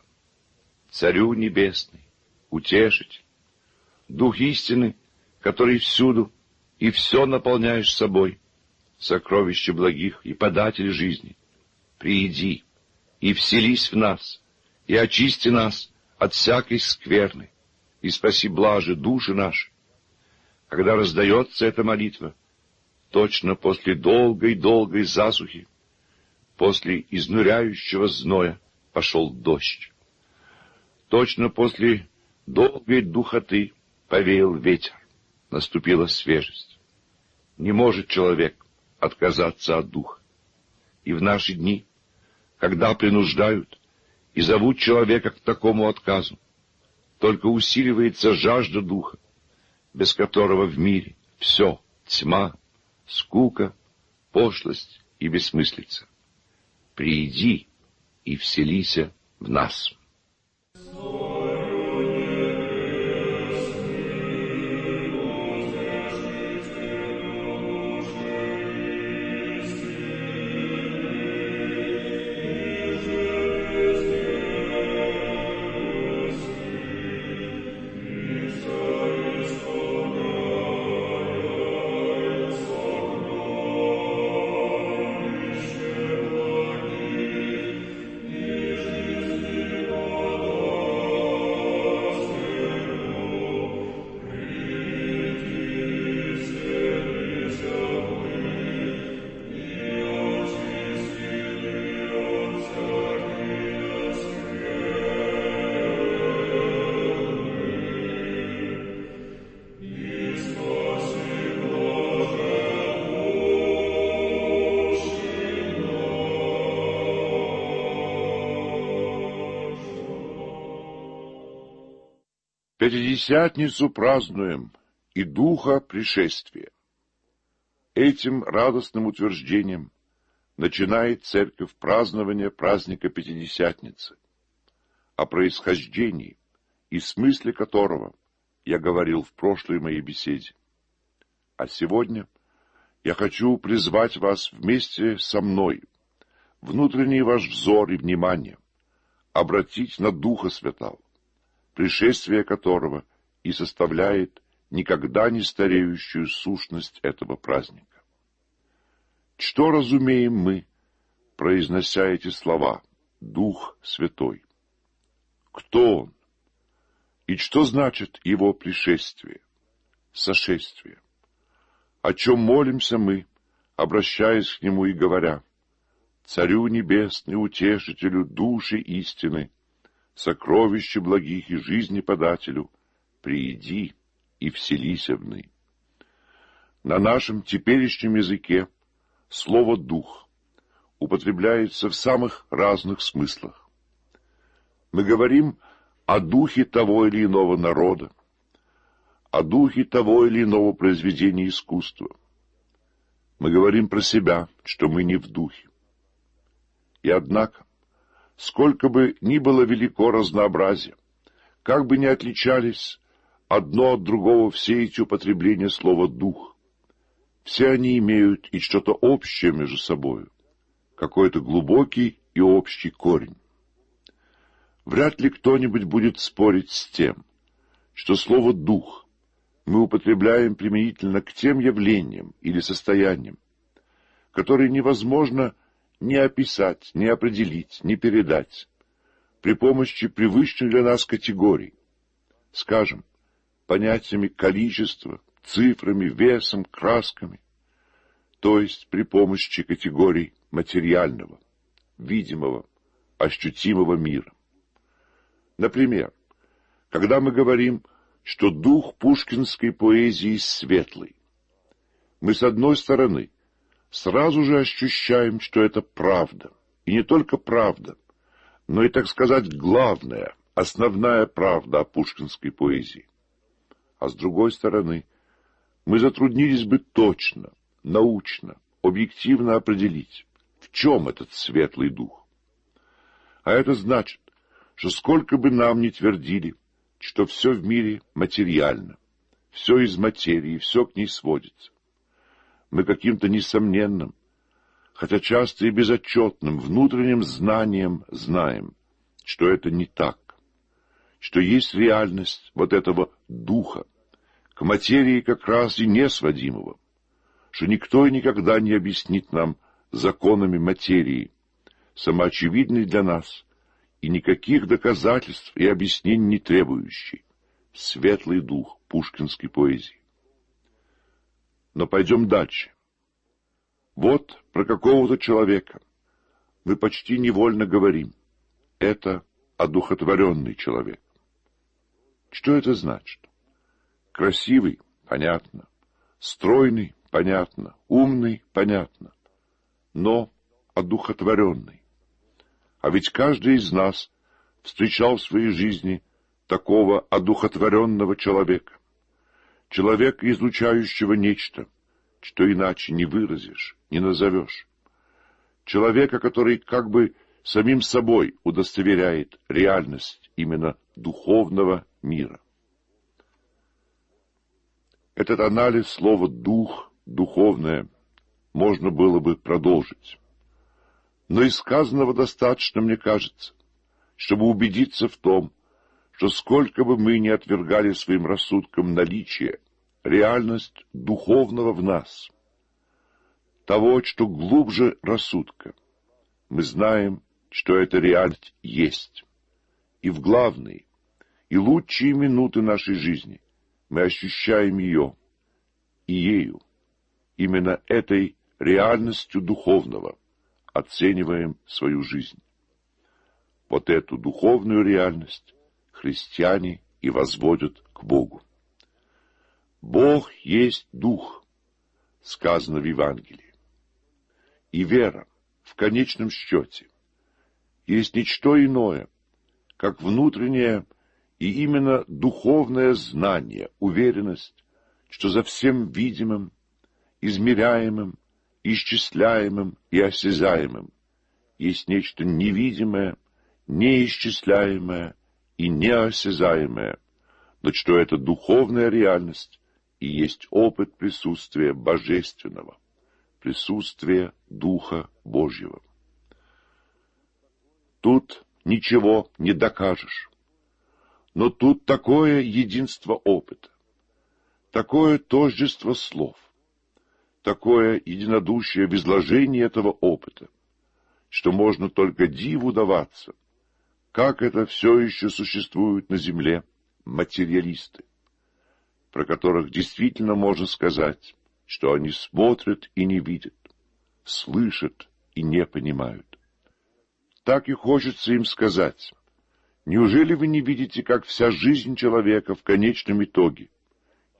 [SPEAKER 6] «Царю небесный, утешить, Дух истины, который всюду и все наполняешь собой, сокровище благих и податель жизни, прииди и вселись в нас, и очисти нас от всякой скверны, и спаси блаже души наши». Когда раздается эта молитва, точно после долгой-долгой засухи, после изнуряющего зноя пошел дождь. Точно после долгой духоты повеял ветер, наступила свежесть. Не может человек отказаться от духа. И в наши дни, когда принуждают и зовут человека к такому отказу, только усиливается жажда духа, без которого в мире все тьма, скука, пошлость и бессмыслица. Прииди и вселися в нас. Пятидесятницу празднуем и духа пришествия. Этим радостным утверждением начинает Церковь празднование праздника Пятидесятницы, о происхождении и смысле которого я говорил в прошлой моей беседе. А сегодня я хочу призвать вас вместе со мной, внутренний ваш взор и внимание, обратить на Духа Святого, пришествие которого и составляет никогда не стареющую сущность этого праздника. Что разумеем мы, произнося эти слова «Дух Святой»? Кто Он? И что значит Его пришествие, сошествие? О чем молимся мы, обращаясь к Нему и говоря: «Царю небесный, утешителю души истины, сокровище благих и жизни подателю, прииди и вселися вны». На нашем теперешнем языке слово «дух» употребляется в самых разных смыслах. Мы говорим о духе того или иного народа, о духе того или иного произведения искусства. Мы говорим про себя, что мы не в духе. И однако, сколько бы ни было велико разнообразие, как бы ни отличались одно от другого все эти употребления слова «дух», все они имеют и что-то общее между собою, какой-то глубокий и общий корень. Вряд ли кто-нибудь будет спорить с тем, что слово «дух» мы употребляем применительно к тем явлениям или состояниям, которые невозможно ни описать, ни определить, ни передать при помощи привычных для нас категорий, скажем, понятиями количества, цифрами, весом, красками, то есть при помощи категорий материального, видимого, ощутимого мира. Например, когда мы говорим, что дух пушкинской поэзии светлый, мы, с одной стороны, сразу же ощущаем, что это правда, и не только правда, но и, так сказать, главная, основная правда о пушкинской поэзии. А с другой стороны, мы затруднились бы точно, научно, объективно определить, в чем этот светлый дух. А это значит, что сколько бы нам ни твердили, что все в мире материально, все из материи, все к ней сводится, мы каким-то несомненным, хотя часто и безотчетным внутренним знанием знаем, что это не так, что есть реальность вот этого духа, к материи как раз и несводимого, что никто и никогда не объяснит нам законами материи, самоочевидной для нас, и никаких доказательств и объяснений не требующий, светлый дух пушкинской поэзии. Но пойдем дальше. Вот про какого-то человека мы почти невольно говорим. Это одухотворенный человек. Что это значит? Красивый — понятно. Стройный — понятно. Умный — понятно. Но одухотворенный. А ведь каждый из нас встречал в своей жизни такого одухотворенного человека. Человека, излучающего нечто, что иначе не выразишь, не назовешь. Человека, который как бы самим собой удостоверяет реальность именно духовного мира. Этот анализ слова «дух», «духовное» можно было бы продолжить. Но из сказанного достаточно, мне кажется, чтобы убедиться в том, что сколько бы мы ни отвергали своим рассудком наличие, реальность духовного в нас, того, что глубже рассудка, мы знаем, что эта реальность есть. И в главные, и лучшие минуты нашей жизни мы ощущаем ее, и ею, именно этой реальностью духовного, оцениваем свою жизнь. Вот эту духовную реальность христиане и возводят к Богу. Бог есть Дух, сказано в Евангелии. И вера, в конечном счете, есть ничто иное, как внутреннее и именно духовное знание, уверенность, что за всем видимым, измеряемым, исчисляемым и осязаемым есть нечто невидимое, неисчисляемое и неосязаемое, но что эта духовная реальность и есть опыт присутствия Божественного, присутствия Духа Божьего. Тут ничего не докажешь, но тут такое единство опыта, такое тождество слов, такое единодушие в изложении этого опыта, что можно только диву даваться, как это все еще существуют на земле материалисты, про которых действительно можно сказать, что они смотрят и не видят, слышат и не понимают. Так и хочется им сказать: неужели вы не видите, как вся жизнь человека в конечном итоге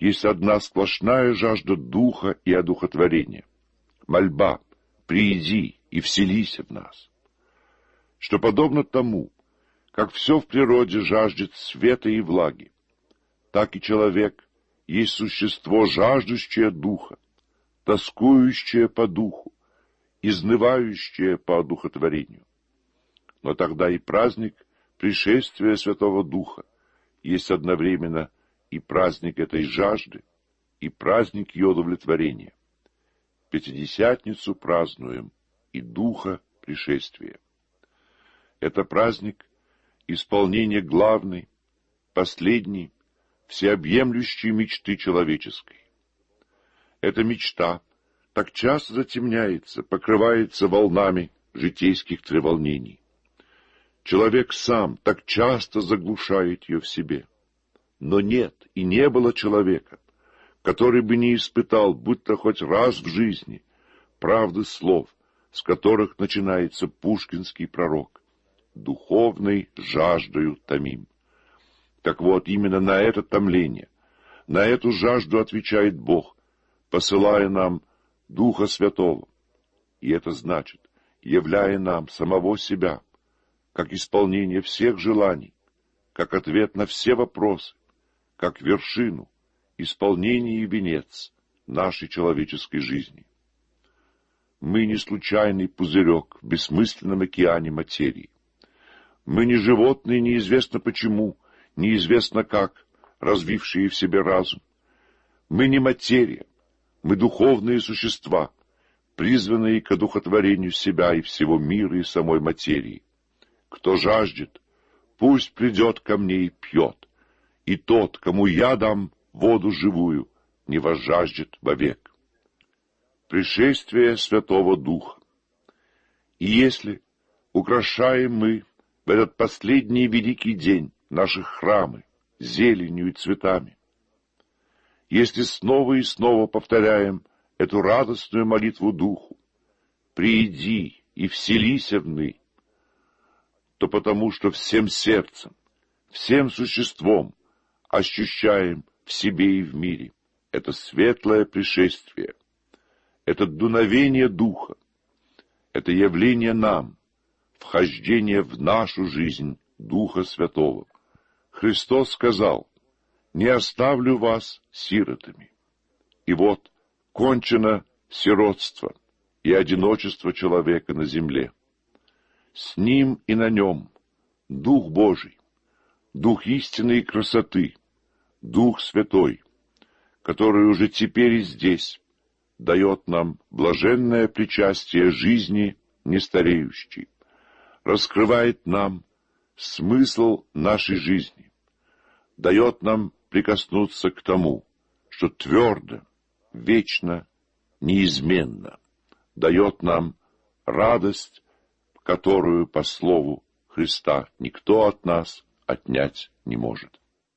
[SPEAKER 6] есть одна сплошная жажда духа и одухотворения. Мольба: прииди и вселись в нас. Что подобно тому, как все в природе жаждет света и влаги, так и человек есть существо, жаждущее духа, тоскующее по духу, изнывающее по одухотворению. Но тогда и праздник пришествия Святого Духа есть одновременно и праздник этой жажды, и праздник ее удовлетворения. Пятидесятницу празднуем и Духа пришествия. Это праздник исполнения главной, последней, всеобъемлющей мечты человеческой. Эта мечта так часто затемняется, покрывается волнами житейских треволнений. Человек сам так часто заглушает ее в себе. Но нет и не было человека, который бы не испытал, будто хоть раз в жизни, правды слов, с которых начинается пушкинский пророк: «Духовной жаждою томим». Так вот, именно на это томление, на эту жажду отвечает Бог, посылая нам Духа Святого. И это значит, являя нам самого себя, как исполнение всех желаний, как ответ на все вопросы, как вершину, исполнение и венец нашей человеческой жизни. Мы не случайный пузырек в бессмысленном океане материи. Мы не животные, неизвестно почему, неизвестно как, развившие в себе разум. Мы не материя, мы духовные существа, призванные к одухотворению себя и всего мира и самой материи. Кто жаждет, пусть придет ко мне и пьет, и тот, кому я дам воду живую, не возжаждет вовек. Пришествие Святого Духа. И если украшаем мы в этот последний великий день наши храмы зеленью и цветами, если снова и снова повторяем эту радостную молитву Духу: «Прииди и вселися в ны», то потому что всем сердцем, всем существом ощущаем в себе и в мире это светлое пришествие, это дуновение Духа, это явление нам, вхождение в нашу жизнь Духа Святого. Христос сказал: «Не оставлю вас сиротами». И вот кончено сиротство и одиночество человека на земле. С ним и на нем Дух Божий, Дух истины и красоты, Дух Святой, который уже теперь и здесь дает нам блаженное причастие жизни нестареющей, раскрывает нам смысл нашей жизни, дает нам прикоснуться к тому, что твердо, вечно, неизменно, дает нам радость, которую, по слову Христа, никто от нас отнять не может.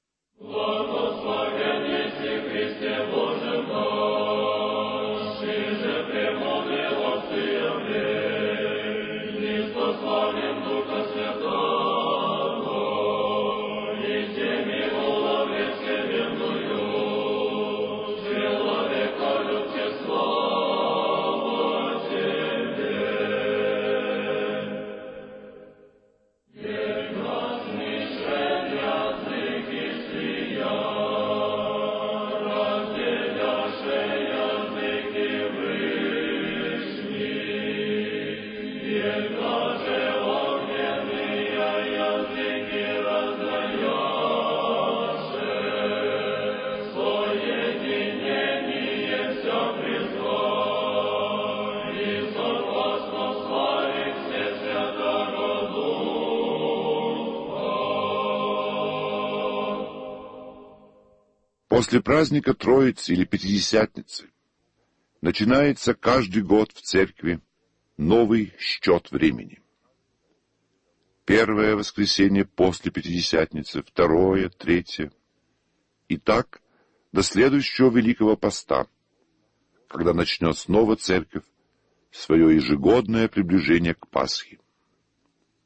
[SPEAKER 6] После праздника Троицы или Пятидесятницы начинается каждый год в церкви новый счет времени. Первое воскресенье после Пятидесятницы, второе, третье. И так до следующего Великого Поста, когда начнет снова церковь свое ежегодное приближение к Пасхе.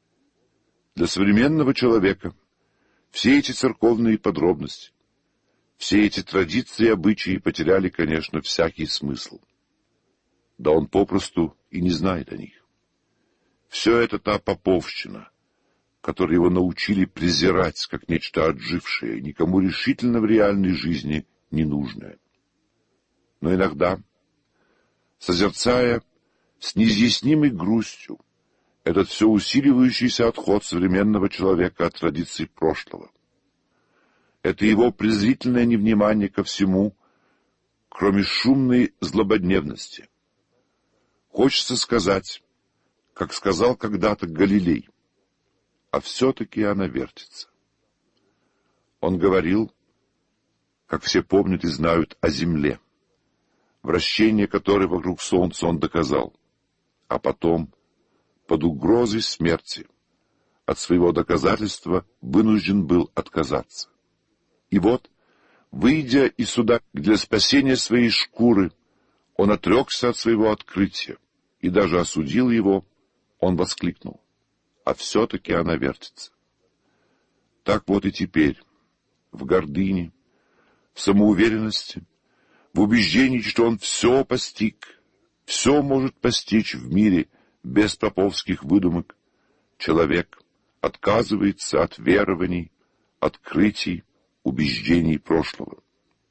[SPEAKER 6] Для современного человека все эти церковные подробности, Все эти традиции и обычаи потеряли, конечно, всякий смысл. Да он попросту и не знает о них. Все это та поповщина, которой его научили презирать как нечто отжившее, никому решительно в реальной жизни не нужное. Но иногда, созерцая с неизъяснимой грустью этот все усиливающийся отход современного человека от традиций прошлого, это его презрительное невнимание ко всему, кроме шумной злободневности, хочется сказать, как сказал когда-то Галилей, а все-таки она вертится. Он говорил, как все помнят и знают, о земле, вращение которой вокруг солнца он доказал, а потом, под угрозой смерти, от своего доказательства вынужден был отказаться. И вот, выйдя из суда для спасения своей шкуры, он отрекся от своего открытия и даже осудил его, он воскликнул, а все-таки она вертится. Так вот и теперь, в гордыне, в самоуверенности, в убеждении, что он все постиг, все может постичь в мире без поповских выдумок, человек отказывается от верований, открытий, убеждений прошлого.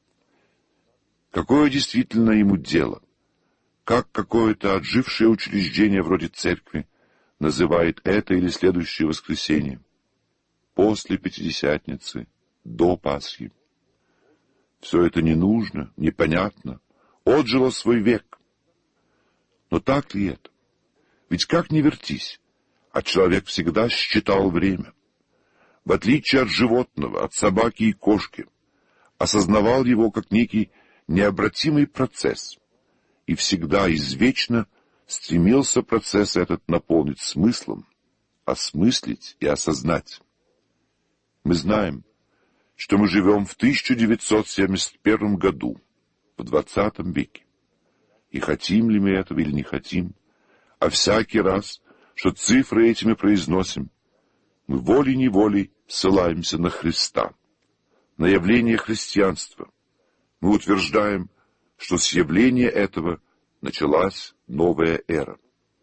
[SPEAKER 6] Какое действительно ему дело? Как какое-то отжившее учреждение вроде церкви называет это или следующее воскресенье? После Пятидесятницы, до Пасхи. Все это не нужно, непонятно, отжило свой век. Но так ли это? Ведь как ни вертись, а человек всегда считал время. В отличие от животного, от собаки и кошки, осознавал его как некий необратимый процесс и всегда извечно стремился процесс этот наполнить смыслом, осмыслить и осознать. Мы знаем, что мы живем в тысяча девятьсот семьдесят первом году, в двадцатом веке. И хотим ли мы этого или не хотим, а всякий раз, что цифры этими произносим, мы волей-неволей ссылаемся на Христа, на явление христианства. Мы утверждаем, что с явления этого началась новая эра.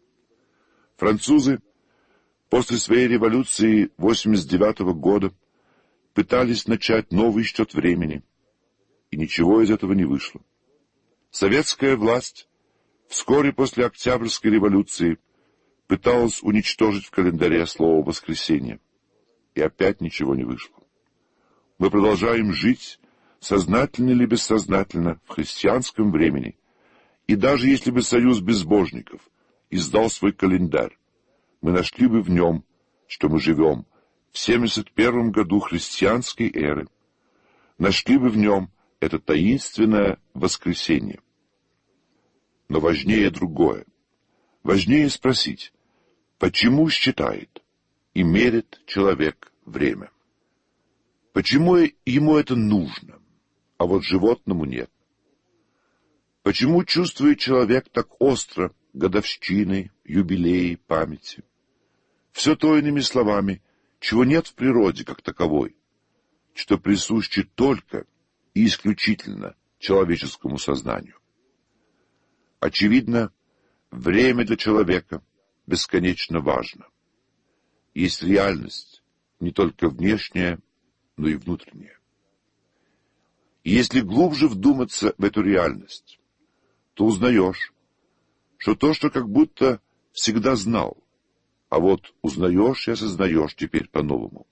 [SPEAKER 6] Французы после своей революции восемьдесят девятого года пытались начать новый счет времени, и ничего из этого не вышло. Советская власть вскоре после Октябрьской революции пыталась уничтожить в календаре слово «воскресенье», и опять ничего не вышло. Мы продолжаем жить, сознательно или бессознательно, в христианском времени, и даже если бы союз безбожников издал свой календарь, мы нашли бы в нем, что мы живем в семьдесят первом году христианской эры, нашли бы в нем это таинственное воскресенье. Но важнее другое. Важнее спросить, почему считает и мерит человек время? Почему ему это нужно, а вот животному нет? Почему чувствует человек так остро годовщины, юбилеи, памяти? Все то, иными словами, чего нет в природе как таковой, что присуще только и исключительно человеческому сознанию. Очевидно, время для человека бесконечно важно. Есть реальность, не только внешняя, но и внутренняя. И если глубже вдуматься в эту реальность, то узнаешь, что то, что как будто всегда знал, а вот узнаешь и осознаешь теперь по-новому.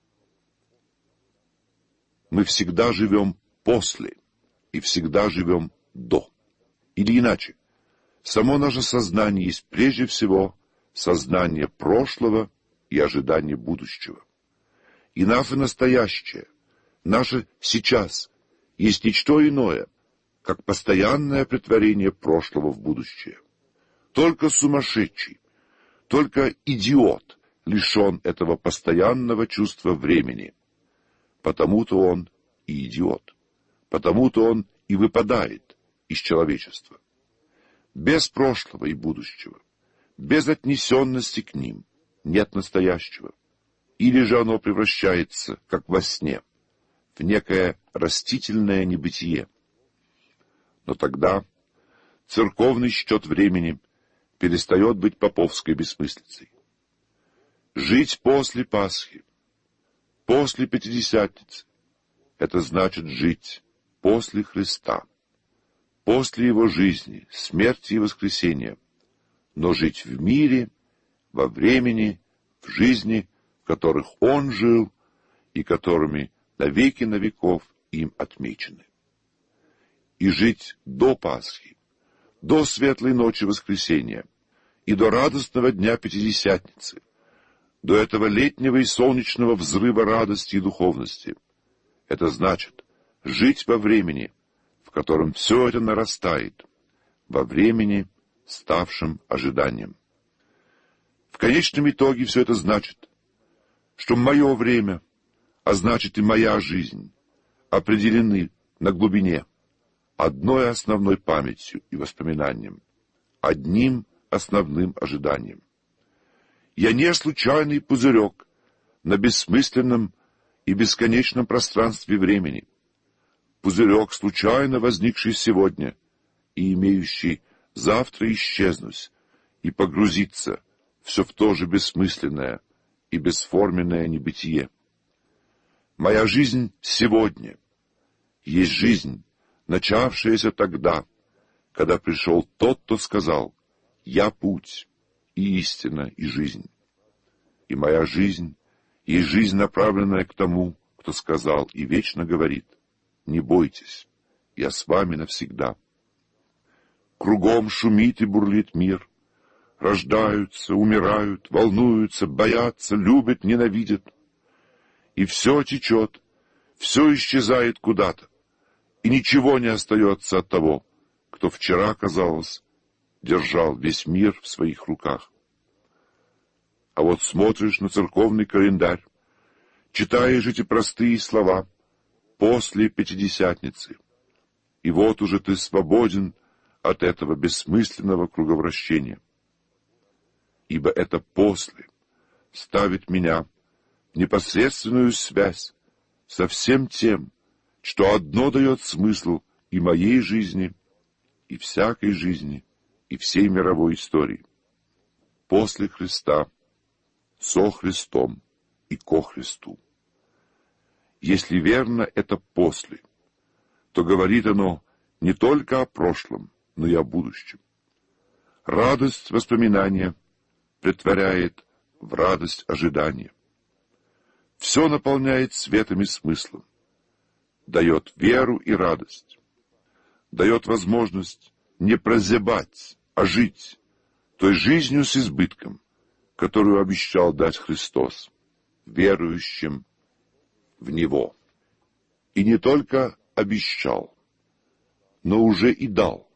[SPEAKER 6] Мы всегда живем после и всегда живем до. Или иначе, само наше сознание есть прежде всего сознание прошлого и ожидание будущего. И наше настоящее, наше сейчас есть ничто иное, как постоянное претворение прошлого в будущее. Только сумасшедший, только идиот лишен этого постоянного чувства времени. Потому-то он и идиот, потому-то он и выпадает из человечества. Без прошлого и будущего, без отнесенности к ним нет настоящего. Или же оно превращается, как во сне, в некое растительное небытие. Но тогда церковный счет времени перестает быть поповской бессмыслицей. Жить после Пасхи, после Пятидесятницы — это значит жить после Христа, после Его жизни, смерти и воскресения, но жить в мире, во времени, в жизни, в которых Он жил и которыми на веки на веков им отмечены. И жить до Пасхи, до светлой ночи воскресения и до радостного дня Пятидесятницы, до этого летнего и солнечного взрыва радости и духовности. Это значит жить во времени, в котором все это нарастает, во времени, ставшем ожиданием. В конечном итоге все это значит, что мое время, а значит и моя жизнь, определены на глубине одной основной памятью и воспоминанием, одним основным ожиданием. Я не случайный пузырек на бессмысленном и бесконечном пространстве времени, пузырек, случайно возникший сегодня и имеющий завтра исчезнуть и погрузиться все в то же бессмысленное и бесформенное небытие. Моя жизнь сегодня есть жизнь, начавшаяся тогда, когда пришел тот, кто сказал: «Я путь, и истина, и жизнь». И моя жизнь есть жизнь, направленная к тому, кто сказал и вечно говорит: «Не бойтесь, я с вами навсегда». Кругом шумит и бурлит мир. Рождаются, умирают, волнуются, боятся, любят, ненавидят. И все течет, все исчезает куда-то, и ничего не остается от того, кто вчера, казалось, держал весь мир в своих руках. А вот смотришь на церковный календарь, читаешь эти простые слова «после Пятидесятницы», и вот уже ты свободен от этого бессмысленного круговращения. Ибо это «после» ставит меня в непосредственную связь со всем тем, что одно дает смысл и моей жизни, и всякой жизни, и всей мировой истории. После Христа, со Христом и ко Христу. Если верно это «после», то говорит оно не только о прошлом, но и о будущем. Радость воспоминания претворяет в радость ожидания. Все наполняет светом и смыслом, дает веру и радость, дает возможность не прозябать, а жить той жизнью с избытком, которую обещал дать Христос верующим в Него. И не только обещал, но уже и дал.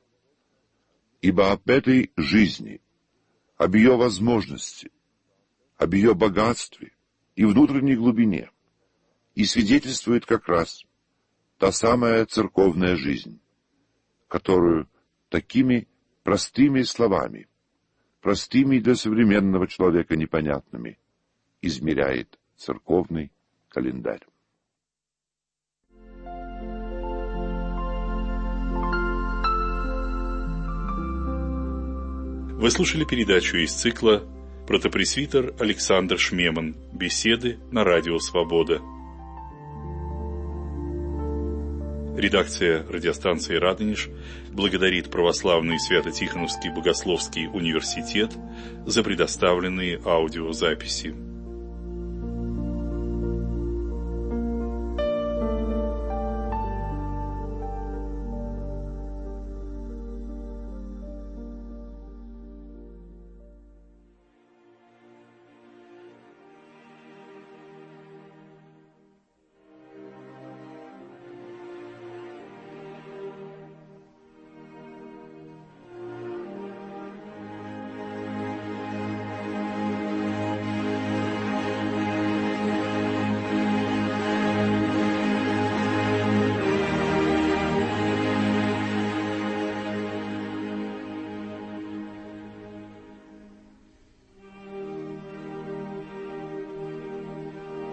[SPEAKER 6] Ибо об этой жизни, об ее возможности, об ее богатстве и внутренней глубине и свидетельствует как раз та самая церковная жизнь, которую такими простыми словами, простыми для современного человека непонятными, измеряет церковный календарь.
[SPEAKER 3] Вы слушали передачу из цикла «Протопресвитер Александр Шмеман. Беседы на радио Свобода». Редакция радиостанции «Радонеж» благодарит Православный Свято-Тихоновский Богословский университет за предоставленные аудиозаписи.